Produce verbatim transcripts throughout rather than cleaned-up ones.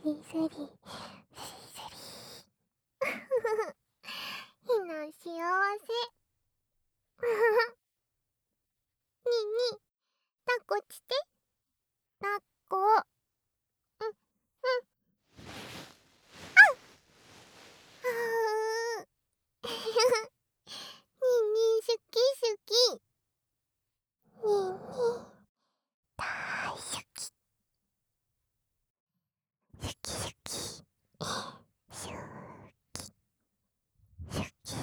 リスリ、スリスリ。ひな幸せ。にいにい、抱っこして。抱っこ。うん、うん。あっはう。にいにい、好き好き。にいにい、大好き。好き好き。好き。好き。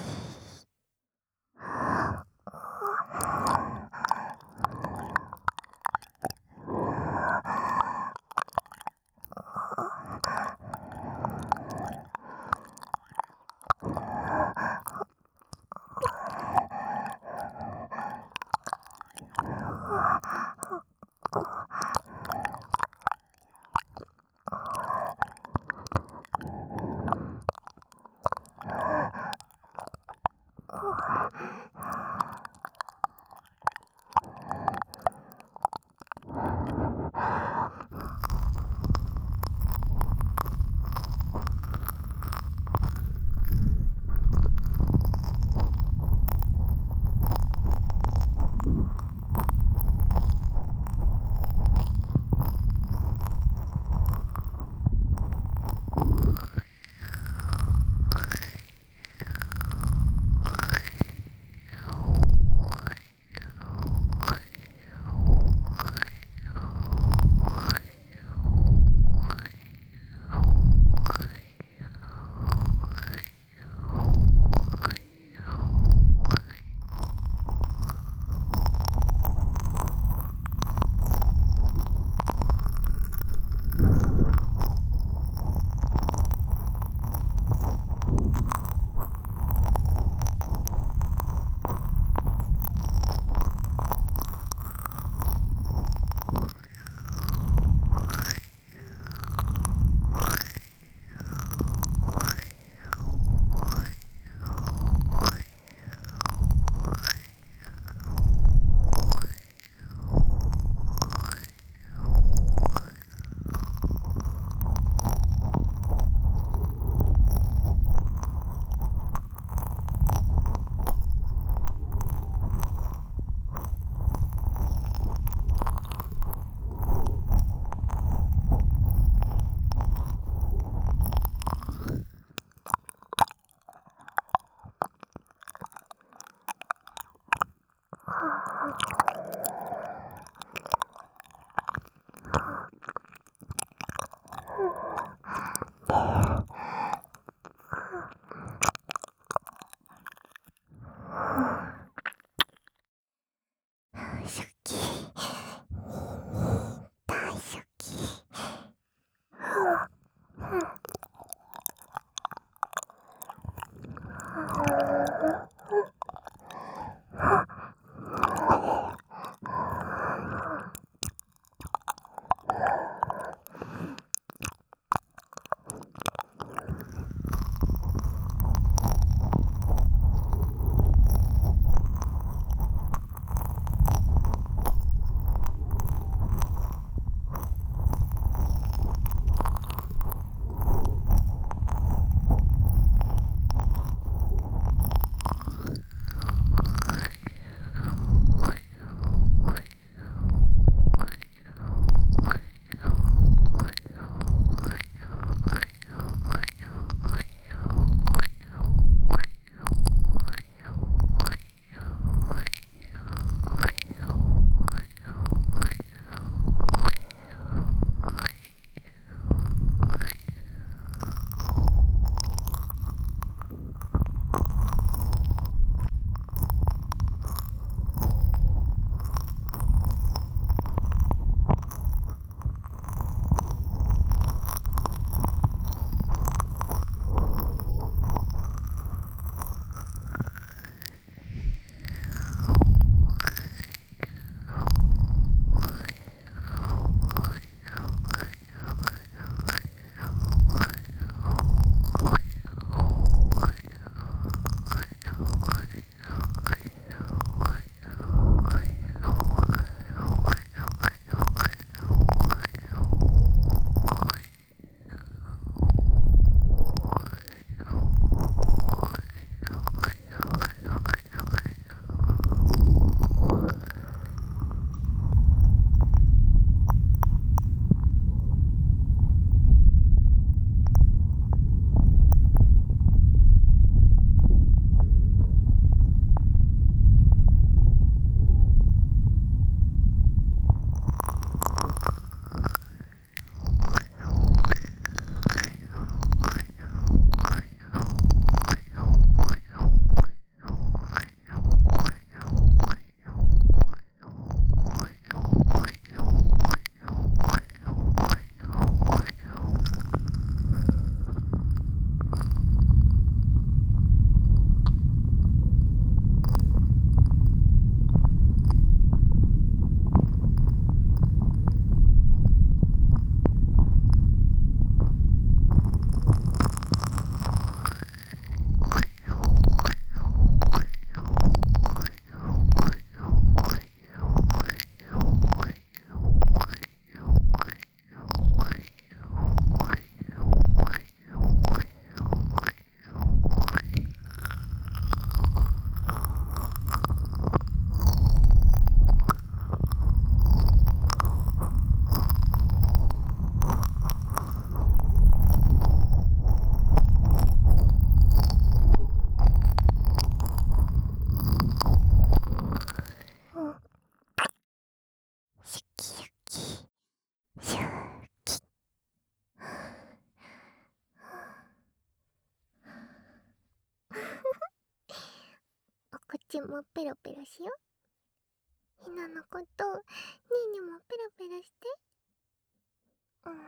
もペロペロしよう。ひなのこと、ねーねもペロペロして。うーん。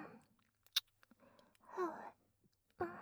はあ、うん。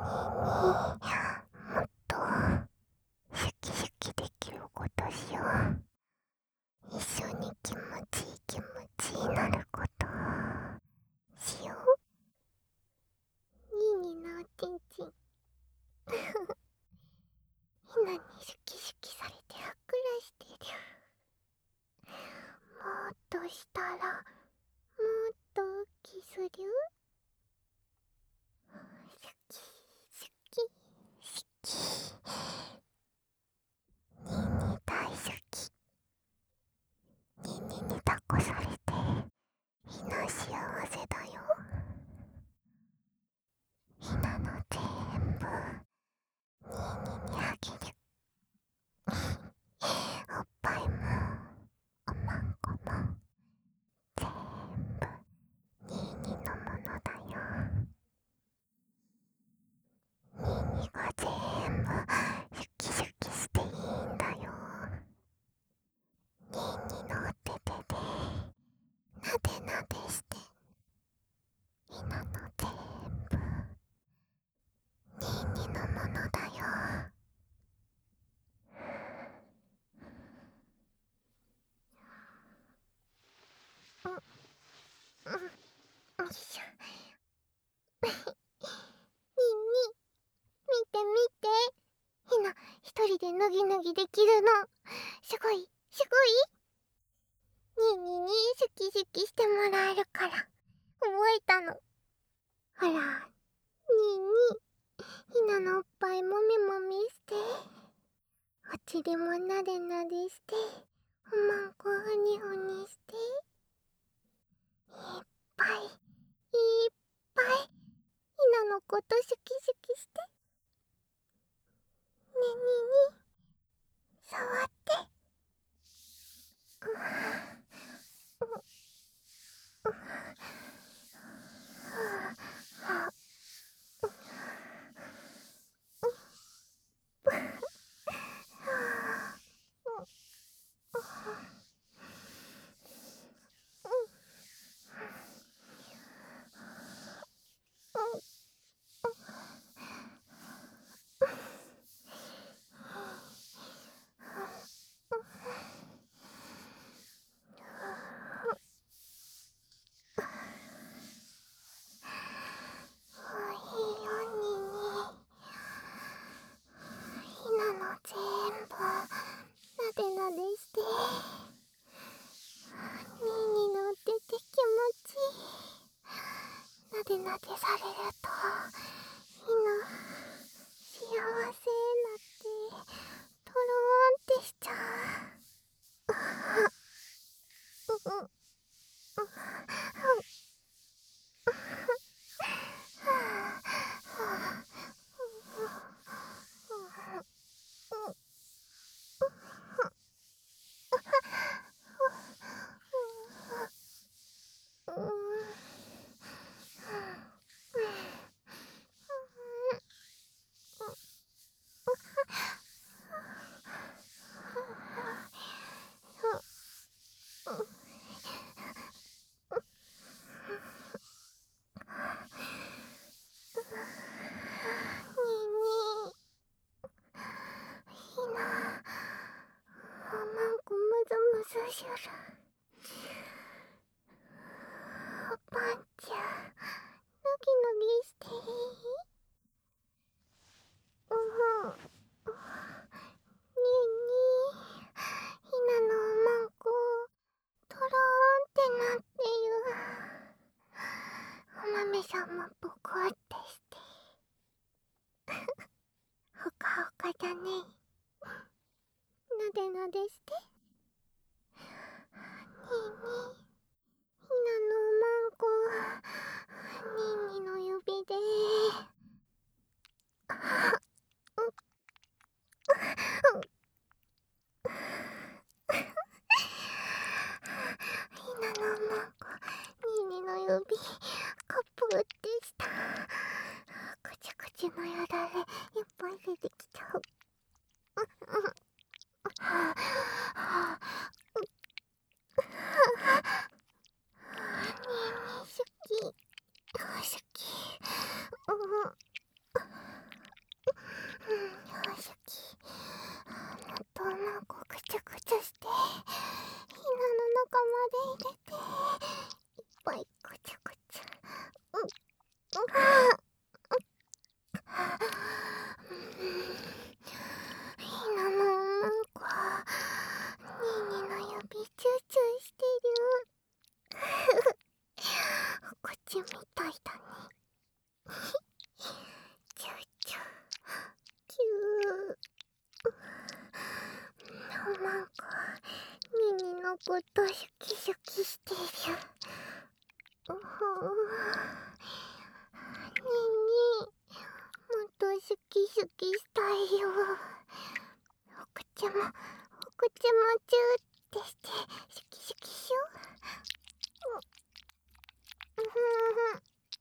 もっとシュキシュキできることしよう。一緒に気持ちいい気持ちになることしよう。ニーニーのおちんちんひなにシュキシュキされてふっくらしてる。もっとしたらもっとキスる。シュキシュキシュキ。ニーニー大好き。ニーニーに抱っこされてひな幸せだよ。ひなの全部ニーニーにあげる。おっぱいもおまんこも全部ニーニーのものだよ。ニーニーが全部シュキシュキしていいんだよ。ニーニーのお手手でなでなでしてひなの全部ニーニーのものだよ。うんうんよいしょ。ニーニー見て見て、ひな一人でぬぎぬぎできるのすごいすごい。ニーニーにシュキシュキしてもらえるから覚えたの。ほらニーニーひなのおっぱいもみもみして、お尻もなでなでして、おまんこふにふにして、いっぱいいっぱいひなのことシュキシュキして。ねにに触って。うんうんいいよニーニー。ひなの全部なでなでして。ニーニーのお手手気持ちいい。なでなでされるとひな幸せになってとろーんってしちゃう。うんうんひなおまんこむずむずしゅる。おぱんちゃんぬぎぬぎしていい？うんにーにーひなのおまんことろーんってなってる。おまめさんもぽこってしてほかほかだね。なでなでして。にーにーひなのおまんこにーにーの指でひなのおまんこにーにーの指カプってした。くちゅくちゅのよだれいっぱい出てきちゃう。にーにー好き好き。うんことシュキシュキしてる。うほー。ににもっとシュキシュキしたいよ。お口もお口もチューってしてシュキシュキしよう。うふん。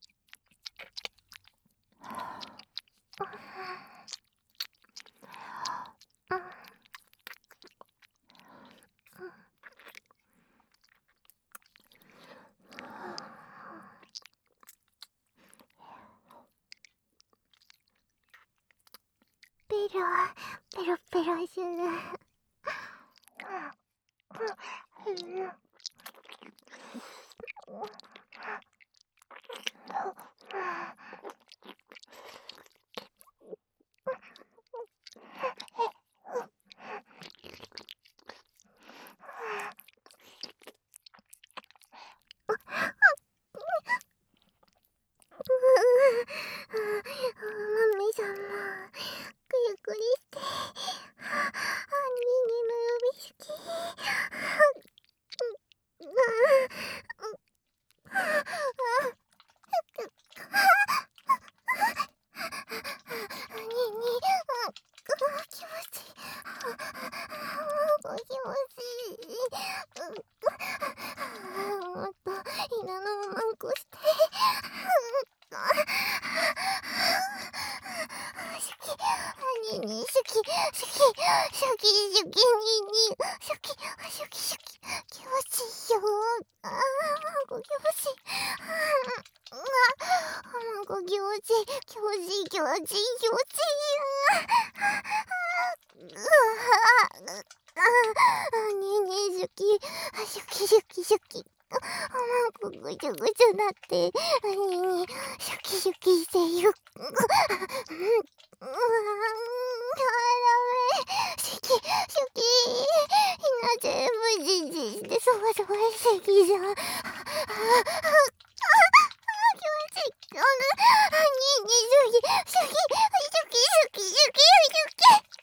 ペロペロペロする。マミさんもくゆっくりして。あ、ニーニーの指好き。ニーニー、気持ちいい。気持ちいい。もっと稲のまんこして。シュキ、ニーニー、シュキ、シュキ、シュキ、シュキ、ニーニー、シュキ、シュキ、シュキ、気持ちいいよ。あー、ご気持ちいい。あー、ご気持ちいい、気持ちいい、気持ちいい、気持ちいい。うわあ、ニーニー、シュキ、シュキ、シュキ、シュキ。あ、ぐちゃぐちゃなって、ニーニー、シュキシュキしている。うわー、ダメ。シュキ、シュキ。ひな全部じんじんしてそわそわしてきじゃん。あ、あ、あ、気持ちいい。あ、ニーニー、シュキ、シュキ、シュキ、シュキ、シュキ、シュキ。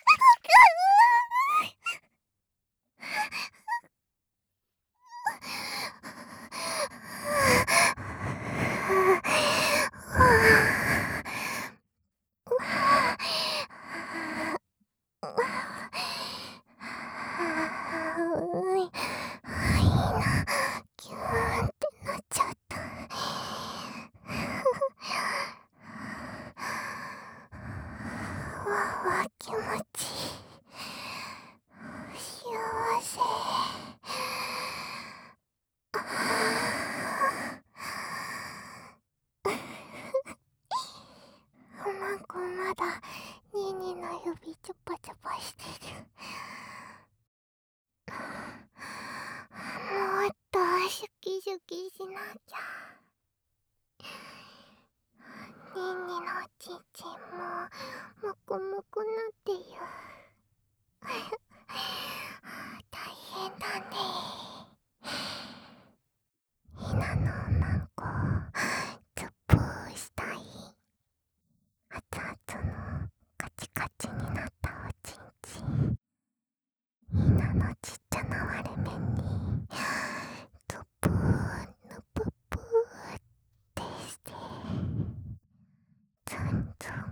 キューンってなっちゃった。わわ、気持ちいい。幸せ。マンコまだニーニーの指チョパチョパしてる。もっとシュキシュキしなきゃ。ニーニーのちんちんももこもこなってる。大変だね。ひなのマンコツップーしたい。熱々のカチカチになったおちんちん。ひなのちっちゃな割れ目にツップーぬぷぷーってしてツンツン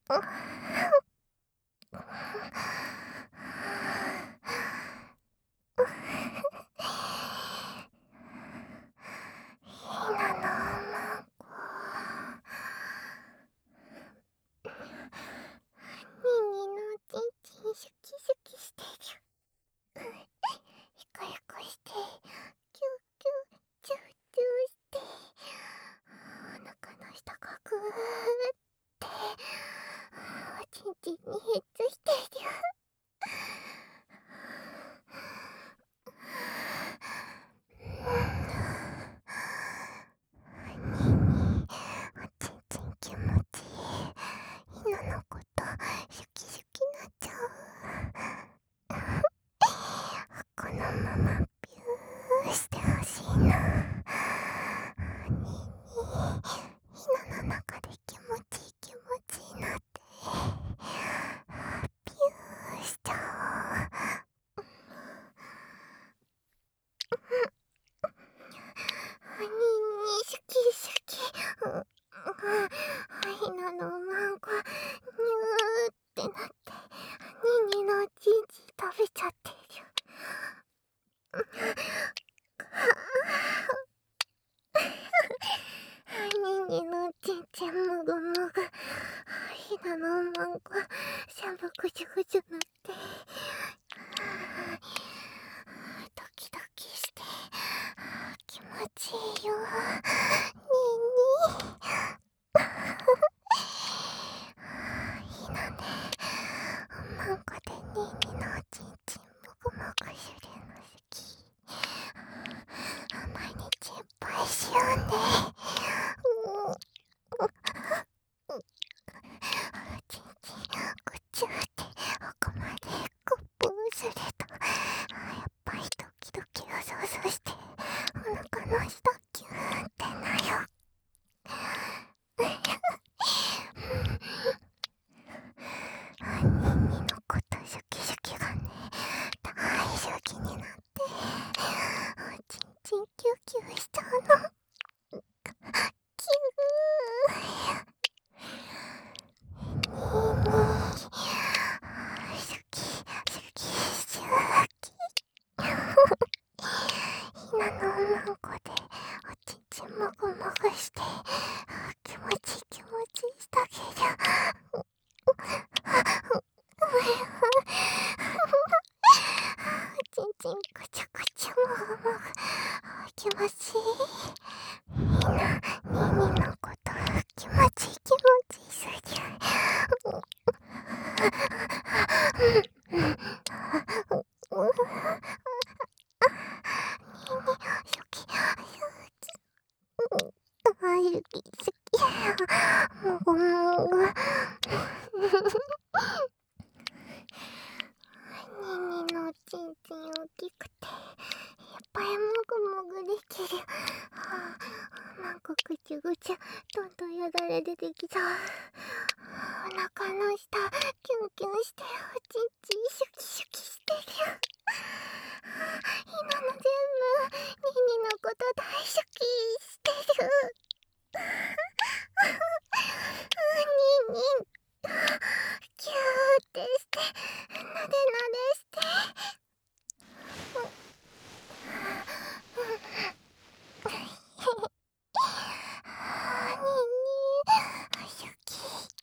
シュキシュキしてる。ひこひこして、キュキュチューチューして、お腹の下がグーっておちんちんにヒッツしてる。ににおちんちん気持ちいい。ひなのことシュキシュキなっちゃう。このままピューしてほしいな。ににひなの中で気持ちいい気持ちいいなってピューしちゃおう。ににシュキシュキ。ひなのマンコニューってなってににのおちんちん食べちゃってる。ににのおちんちんもぐもぐ。ひなのマンコしゃぶぐじゅぐじゅなって、ドキドキして気持ちいいよ。ににひなね、マンコでににのおちんちんもぐもぐするの好き。毎日いっぱいしようね。おちんちんぐちゅーって奥までグップーするとやっぱりドキドキを想像してお腹の下キューンってなる。ににのことシュキシュキがね大好きになっておちんちんキューキューしちゃうの。キュー。ににシュキシュキシュキ。ひなのおまんこでおちんちんもぐもぐして気持ちいい気持ちいいしてあげる。おちんちんぐちゃぐちゃもぐもぐ気持ちいい。ひなににのこと気持ちいい気持ちいいすぎる。ににシュキシュキあゆきすきもぐもぐ。ににのおちんちん大きくていっぱいもぐもぐできる。なんかぐちゅぐちゅどんどんよだれ出てきた。お腹の下キュンキュンしておちんちんシュキシュキしてる。ひなの全部ににのこと大好きしてる。ににキューってしてなでなでしてににシュキ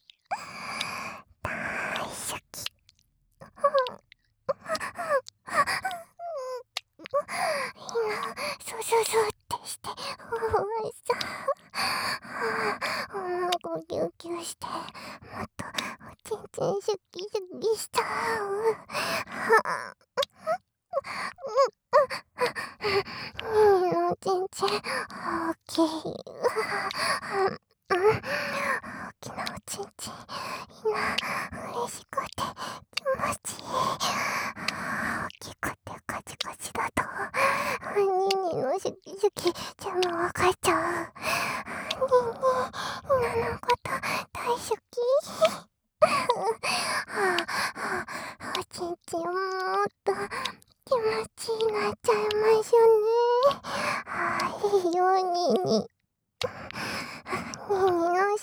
大好き。ひなそうそうそうってしておいしそう。おまんこギュウギュウしてもっとおちんちんシュキシュキしちゃう。ににのおちんちん大きい。大きなおちんちんひな嬉しくて気持ちいい。大きくてカチカチだとににのシュキシュキ全部わかっちゃう。ににひなのこと大好き。おちんちんもっと気持ちいいなっちゃいましょうね。いいよににににのシ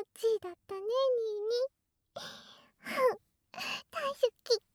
ちいだったね、にーに。ふん、大好き。